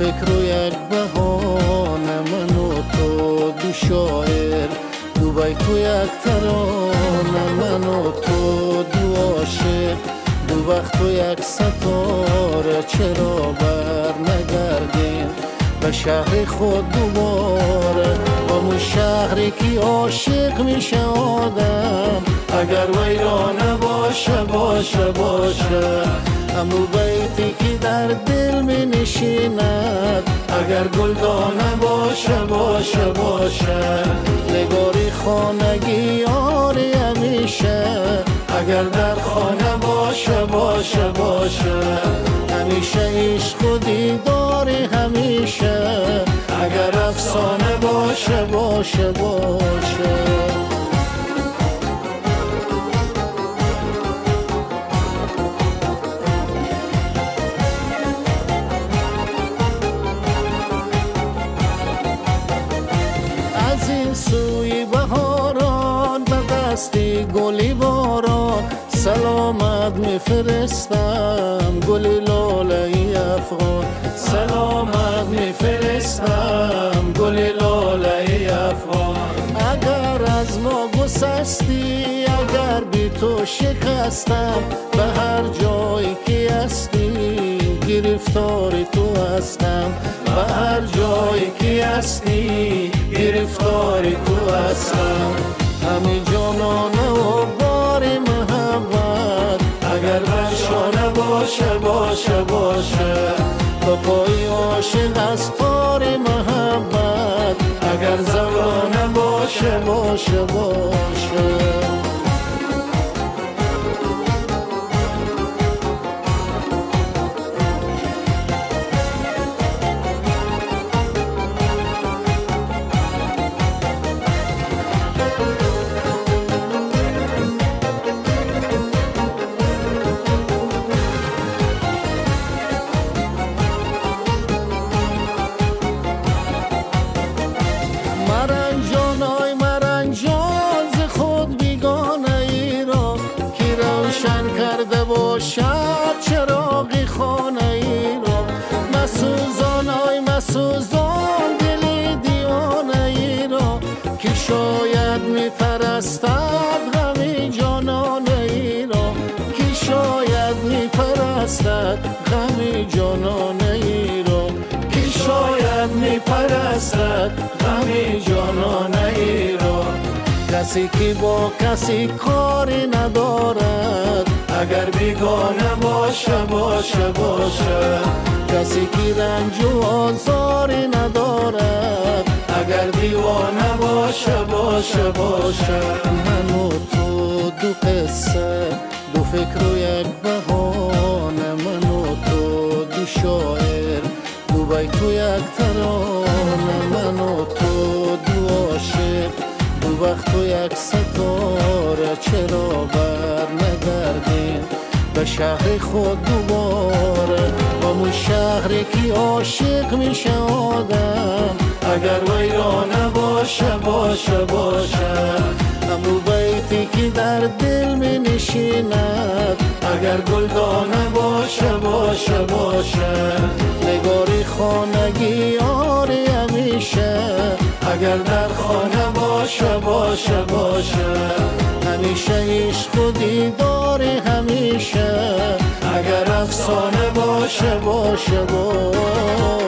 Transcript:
فکر و یک بهانه، من و تو دو شاعر، دو بیت و یک ترانه، من و تو دو عاشق، دو وقت و یک ستاره. چرا بر نگردیم به شهر خود دوباره، همون شهری که عاشق میشه آدم، اگر ویرانه باشه باشه باشه. همو بیتی که در دل می نشیند، اگر گلدانه باشه باشه باشه. نگاری خانگی یاری همیشه، اگر در خانه باشه باشه باشه. همیشه عشق و دیداری همیشه، اگر افسانه باشه باشه باشه. از این سوی بهاران به دستی گلی باران، سلامت میفرستم گلی لاله افغان، سلامت میفرستم گلی لاله افغان. اگر از ما گسستی، اگر بی تو شکستم، به هر جایی که هستی گرفتار تو هستم، به هر جایی که هستی گرفتار تو هستم. همین جانانه و بار محبت، اگر برشانه باشه باشه باشه. به پای عاشق از تار محبت، اگر زبانه باشه باشه باشه. باشد چراغی خانه ای را، مسوزان ای مسوزان دلی دیوانه ای را، که شاید میپرستد غمی جانانه ای را، که شاید میپرستد غمی جانانه ای را، که شاید میپرستد غمی جانانه ای را. کسی که با کسی کاری ندارد، اگر بیگانه باشه باشه باشه. کسی که رنج و آزاری ندارد، اگر دیوانه باشه باشه باشه. من و تو دو قصه، دو فکر و یک بهانه، من و تو دو شاعر، دو بیت و یک ترانه، من و تو دو عاشق، دو وقت و یک ستاره. چرا بر نگردیم به شهر خود دوباره، همون شهری که عاشق میشه آدم، اگر ویرانه باشه باشه باشه. همون بیتی که در دل می نشیند، اگر گلدانه باشه باشه باشه. نگاری خانگی یاری همیشه، اگر در خانه باشه باشه باشه. همیشه عشق و دیداری همیشه، اگر افسانه باشه باشه باشه.